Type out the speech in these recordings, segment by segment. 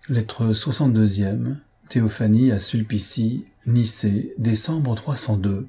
Lettre 62e, Théophanie à Sulpicie, Nicée, décembre 302.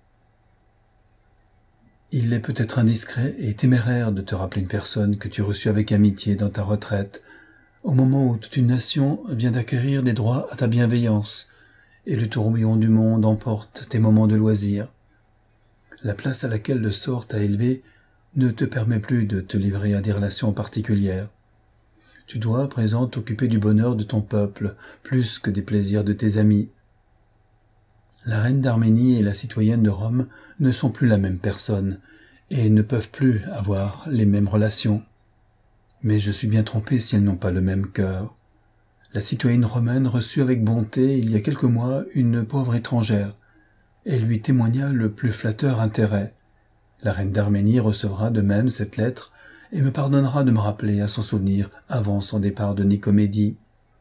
Il est peut-être indiscret et téméraire de te rappeler une personne que tu reçus avec amitié dans ta retraite, au moment où toute une nation vient d'acquérir des droits à ta bienveillance, et le tourbillon du monde emporte tes moments de loisir. La place à laquelle le sort t'a élevé ne te permet plus de te livrer à des relations particulières. Tu dois à présent t'occuper du bonheur de ton peuple, plus que des plaisirs de tes amis. La reine d'Arménie et la citoyenne de Rome ne sont plus la même personne, et ne peuvent plus avoir les mêmes relations. Mais je suis bien trompé si elles n'ont pas le même cœur. La citoyenne romaine reçut avec bonté il y a quelques mois une pauvre étrangère, et lui témoigna le plus flatteur intérêt. La reine d'Arménie recevra de même cette lettre, et me pardonnera de me rappeler à son souvenir avant son départ de Nicomédie.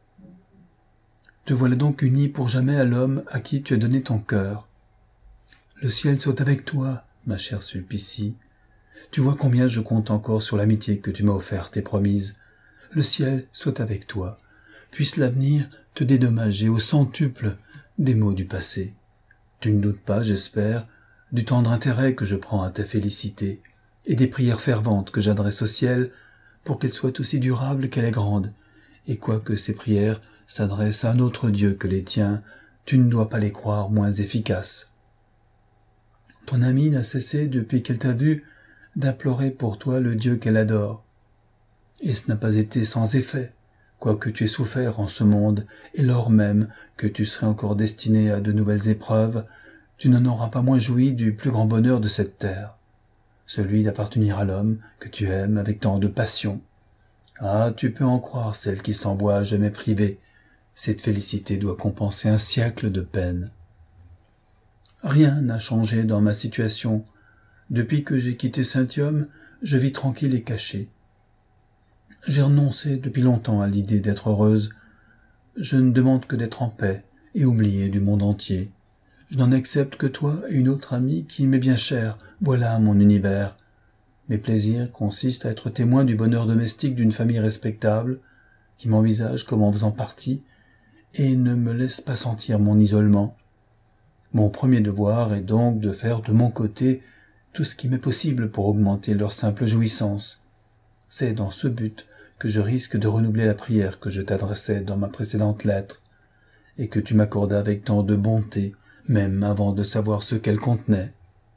Te voilà donc uni pour jamais à l'homme à qui tu as donné ton cœur. Le ciel soit avec toi, ma chère Sulpicie. Tu vois combien je compte encore sur l'amitié que tu m'as offerte et promise. Le ciel soit avec toi. Puisse l'avenir te dédommager au centuple des maux du passé. Tu ne doutes pas, j'espère, du tendre intérêt que je prends à ta félicité, et des prières ferventes que j'adresse au ciel pour qu'elle soit aussi durable qu'elle est grande, et quoique ces prières s'adressent à un autre Dieu que les tiens, tu ne dois pas les croire moins efficaces. Ton amie n'a cessé, depuis qu'elle t'a vu, d'implorer pour toi le Dieu qu'elle adore, et ce n'a pas été sans effet, quoique tu aies souffert en ce monde, et lors même que tu serais encore destiné à de nouvelles épreuves, tu n'en auras pas moins joui du plus grand bonheur de cette terre, celui d'appartenir à l'homme que tu aimes avec tant de passion. Ah, tu peux en croire celle qui s'en voit à jamais privée. Cette félicité doit compenser un siècle de peine. Rien n'a changé dans ma situation. Depuis que j'ai quitté Saintium, je vis tranquille et caché. J'ai renoncé depuis longtemps à l'idée d'être heureuse. Je ne demande que d'être en paix et oubliée du monde entier. Je n'en accepte que toi et une autre amie qui m'est bien chère. Voilà mon univers. Mes plaisirs consistent à être témoin du bonheur domestique d'une famille respectable, qui m'envisage comme en faisant partie, et ne me laisse pas sentir mon isolement. Mon premier devoir est donc de faire de mon côté tout ce qui m'est possible pour augmenter leur simple jouissance. C'est dans ce but que je risque de renouveler la prière que je t'adressais dans ma précédente lettre, et que tu m'accordas avec tant de bonté, même avant de savoir ce qu'elle contenait.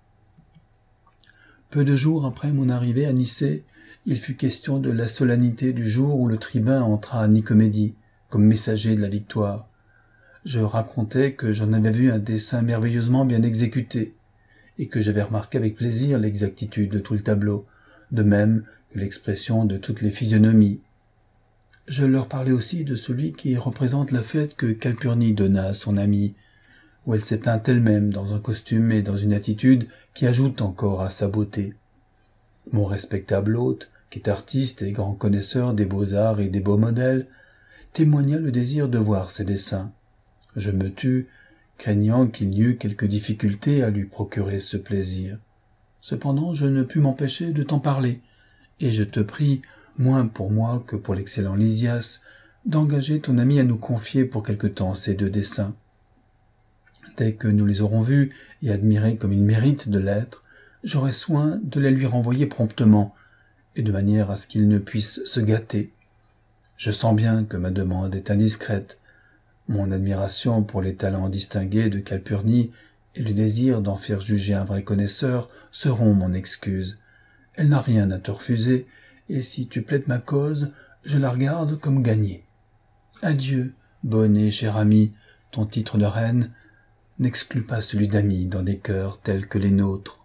Peu de jours après mon arrivée à Nicée, il fut question de la solennité du jour où le tribun entra à Nicomédie, comme messager de la victoire. Je racontai que j'en avais vu un dessin merveilleusement bien exécuté, et que j'avais remarqué avec plaisir l'exactitude de tout le tableau, de même que l'expression de toutes les physionomies. Je leur parlais aussi de celui qui représente la fête que Calpurnie donna à son amie, où elle s'est peinte elle-même dans un costume et dans une attitude qui ajoutent encore à sa beauté. Mon respectable hôte, qui est artiste et grand connaisseur des beaux-arts et des beaux modèles, témoigna le désir de voir ces dessins. Je me tus, craignant qu'il y eût quelque difficulté à lui procurer ce plaisir. Cependant, je ne pus m'empêcher de t'en parler, et je te prie, moins pour moi que pour l'excellent Lysias, d'engager ton ami à nous confier pour quelque temps ces deux dessins. Dès que nous les aurons vus et admirés comme il mérite de l'être, j'aurai soin de les lui renvoyer promptement, et de manière à ce qu'il ne puisse se gâter. Je sens bien que ma demande est indiscrète. Mon admiration pour les talents distingués de Calpurnie et le désir d'en faire juger un vrai connaisseur seront mon excuse. Elle n'a rien à te refuser, et si tu plaides ma cause, je la regarde comme gagnée. Adieu, bonne et chère amie, ton titre de reine n'exclut pas celui d'ami dans des cœurs tels que les nôtres.